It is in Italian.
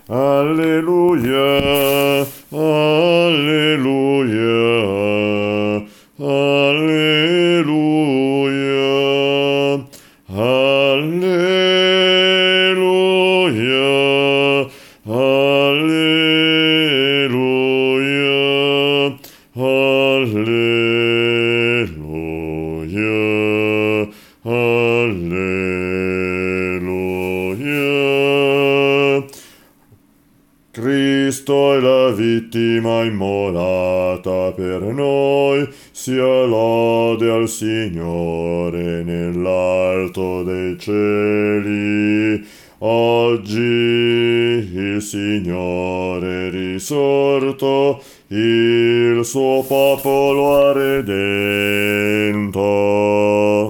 Alleluia, alleluia, alleluia, alleluia, alleluia, alleluia, alleluia. Cristo è la vittima immolata per noi, sia lode al Signore nell'alto dei cieli. Oggi il Signore è risorto, il suo popolo ha redento.